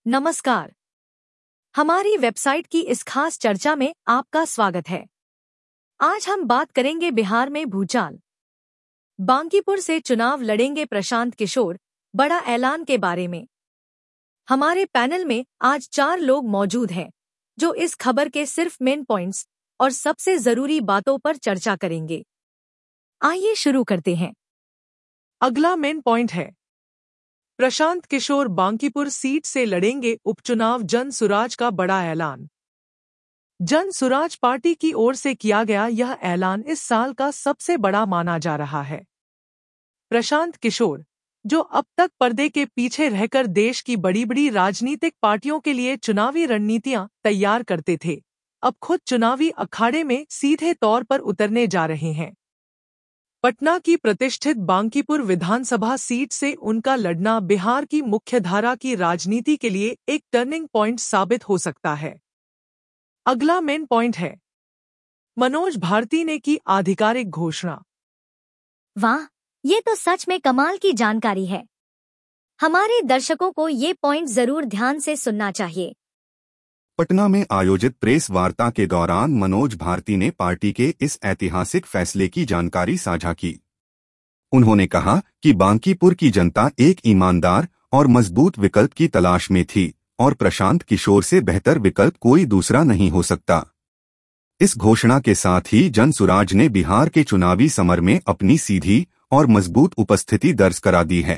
नमस्कार। हमारी वेबसाइट की इस खास चर्चा में आपका स्वागत है। आज हम बात करेंगे बिहार में भूचाल, बांकीपुर से चुनाव लड़ेंगे प्रशांत किशोर, बड़ा ऐलान के बारे में। हमारे पैनल में आज 4 लोग मौजूद हैं जो इस खबर के सिर्फ मेन पॉइंट्स और सबसे जरूरी बातों पर चर्चा करेंगे। आइए शुरू करते हैं। अगला मेन पॉइंट है, प्रशांत किशोर बांकीपुर सीट से लड़ेंगे उपचुनाव। जन सुराज का बड़ा ऐलान। जन सुराज पार्टी की ओर से किया गया यह ऐलान इस साल का सबसे बड़ा माना जा रहा है। प्रशांत किशोर, जो अब तक पर्दे के पीछे रहकर देश की बड़ी बड़ी राजनीतिक पार्टियों के लिए चुनावी रणनीतियां तैयार करते थे, अब खुद चुनावी अखाड़े में सीधे तौर पर उतरने जा रहे हैं। पटना की प्रतिष्ठित बांकीपुर विधानसभा सीट से उनका लड़ना बिहार की मुख्यधारा की राजनीति के लिए एक टर्निंग पॉइंट साबित हो सकता है। अगला मेन पॉइंट है, मनोज भारती ने की आधिकारिक घोषणा। वाह, ये तो सच में कमाल की जानकारी है। हमारे दर्शकों को ये पॉइंट जरूर ध्यान से सुनना चाहिए। पटना में आयोजित प्रेस वार्ता के दौरान मनोज भारती ने पार्टी के इस ऐतिहासिक फैसले की जानकारी साझा की। उन्होंने कहा कि बांकीपुर की जनता एक ईमानदार और मजबूत विकल्प की तलाश में थी और प्रशांत किशोर से बेहतर विकल्प कोई दूसरा नहीं हो सकता। इस घोषणा के साथ ही जन सुराज ने बिहार के चुनावी समर में अपनी सीधी और मजबूत उपस्थिति दर्ज करा दी है।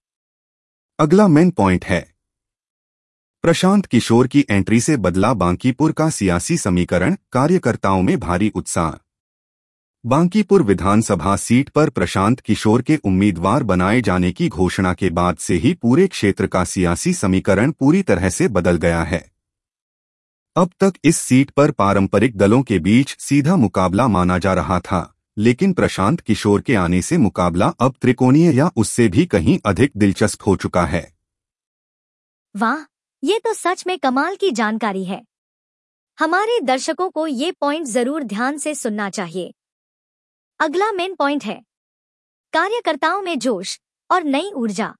अगला मेन पॉइंट है, प्रशांत किशोर की एंट्री से बदला बांकीपुर का सियासी समीकरण। कार्यकर्ताओं में भारी उत्साह। बांकीपुर विधानसभा सीट पर प्रशांत किशोर के उम्मीदवार बनाए जाने की घोषणा के बाद से ही पूरे क्षेत्र का सियासी समीकरण पूरी तरह से बदल गया है। अब तक इस सीट पर पारंपरिक दलों के बीच सीधा मुकाबला माना जा रहा था, लेकिन प्रशांत किशोर के आने से मुकाबला अब त्रिकोणीय या उससे भी कहीं अधिक दिलचस्प हो चुका है। वाह, ये तो सच में कमाल की जानकारी है। हमारे दर्शकों को ये पॉइंट जरूर ध्यान से सुनना चाहिए। अगला मेन पॉइंट है, कार्यकर्ताओं में जोश और नई ऊर्जा।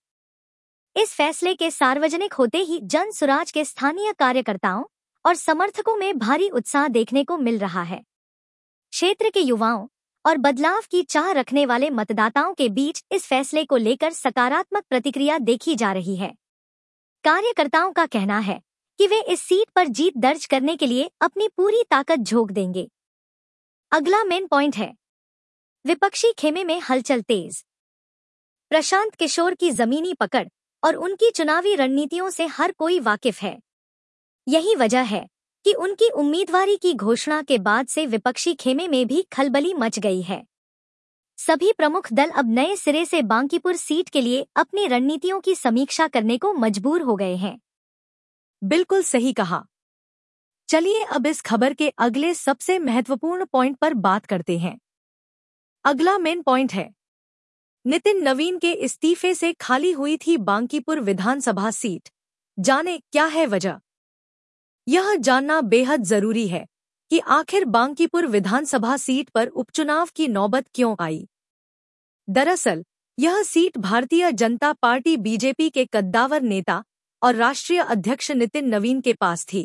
इस फैसले के सार्वजनिक होते ही जन सुराज के स्थानीय कार्यकर्ताओं और समर्थकों में भारी उत्साह देखने को मिल रहा है। क्षेत्र के युवाओं और बदलाव की चाह रखने वाले मतदाताओं के बीच इस फैसले को लेकर सकारात्मक प्रतिक्रिया देखी जा रही है। कार्यकर्ताओं का कहना है कि वे इस सीट पर जीत दर्ज करने के लिए अपनी पूरी ताकत झोंक देंगे। अगला मेन पॉइंट है, विपक्षी खेमे में हलचल तेज। प्रशांत किशोर की जमीनी पकड़ और उनकी चुनावी रणनीतियों से हर कोई वाकिफ है। यही वजह है कि उनकी उम्मीदवारी की घोषणा के बाद से विपक्षी खेमे में भी खलबली मच गई है। सभी प्रमुख दल अब नए सिरे से बांकीपुर सीट के लिए अपनी रणनीतियों की समीक्षा करने को मजबूर हो गए हैं। बिल्कुल सही कहा। चलिए अब इस खबर के अगले सबसे महत्वपूर्ण पॉइंट पर बात करते हैं। अगला मेन पॉइंट है, नितिन नवीन के इस्तीफे से खाली हुई थी बांकीपुर विधानसभा सीट। जाने क्या है वजह। यह जानना बेहद जरूरी है कि आखिर बांकीपुर विधानसभा सीट पर उपचुनाव की नौबत क्यों आई। दरअसल यह seat Bharatiya Janata party BJP के कद्दावर नेता और राष्ट्रीय अध्यक्ष नितिन नवीन के पास थी।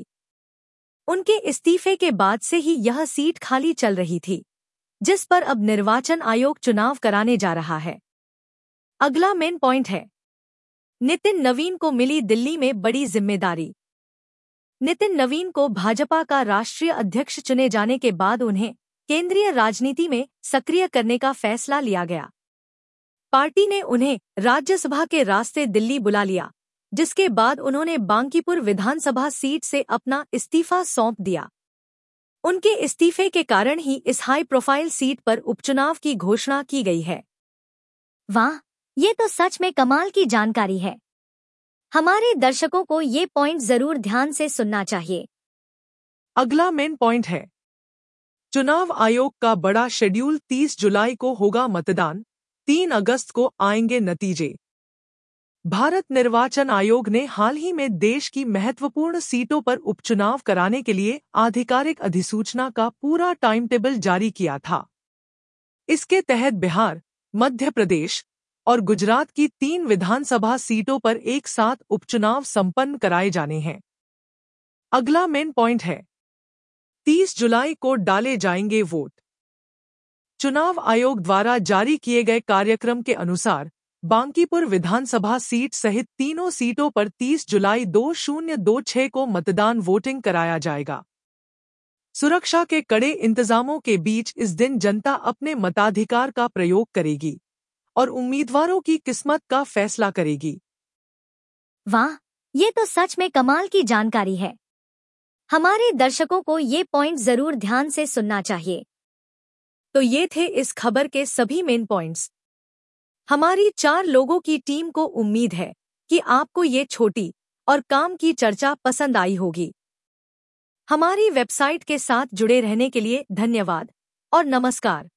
उनके इस्तीफे के बाद से ही यह सीट खाली चल रही थी, जिस पर अब निर्वाचन आयोग चुनाव कराने जा रहा है। अगला मेन पॉइंट है, नितिन नवीन को मिली दिल्ली में बड़ी जिम्मेदारी। नितिन नवीन को भाजपा का राष्ट्रीय अध्यक्ष चुने जाने के बाद उन्हें केंद्रीय राजनीति में सक्रिय करने का फैसला लिया गया। पार्टी ने उन्हें राज्यसभा के रास्ते दिल्ली बुला लिया, जिसके बाद उन्होंने बांकीपुर विधानसभा सीट से अपना इस्तीफा सौंप दिया। उनके इस्तीफे के कारण ही इस हाई प्रोफाइल सीट पर उपचुनाव की घोषणा की गई है। वाह, ये तो सच में कमाल की जानकारी है। हमारे दर्शकों को ये पॉइंट जरूर ध्यान से सुनना चाहिए। अगला मेन पॉइंट है, चुनाव आयोग का बड़ा शेड्यूल। 30 जुलाई को होगा मतदान, 3 अगस्त को आएंगे नतीजे। भारत निर्वाचन आयोग ने हाल ही में देश की महत्वपूर्ण सीटों पर उपचुनाव कराने के लिए आधिकारिक अधिसूचना का पूरा टाइम टेबल जारी किया था। इसके तहत बिहार, मध्य प्रदेश, और गुजरात की 3 विधानसभा सीटों पर एक साथ उपचुनाव संपन्न कराए जाने हैं। अगला मेन पॉइंट है 30 जुलाई को डाले जाएंगे वोट। चुनाव आयोग द्वारा जारी किए गए कार्यक्रम के अनुसार बांकीपुर विधानसभा सीट सहित तीनों सीटों पर 30 जुलाई 2026 को मतदान वोटिंग कराया जाएगा। सुरक्षा के कड़े इंतजामों के बीच इस दिन जनता अपने मताधिकार का प्रयोग करेगी और उम्मीदवारों की किस्मत का फैसला करेगी। वाह, ये तो सच में कमाल की जानकारी है। हमारे दर्शकों को ये पॉइंट जरूर ध्यान से सुनना चाहिए। तो ये थे इस खबर के सभी मेन पॉइंट्स। हमारी 4 लोगों की टीम को उम्मीद है कि आपको ये छोटी और काम की चर्चा पसंद आई होगी। हमारी वेबसाइट के साथ जुड़े रहने के लिए धन्यवाद और नमस्कार।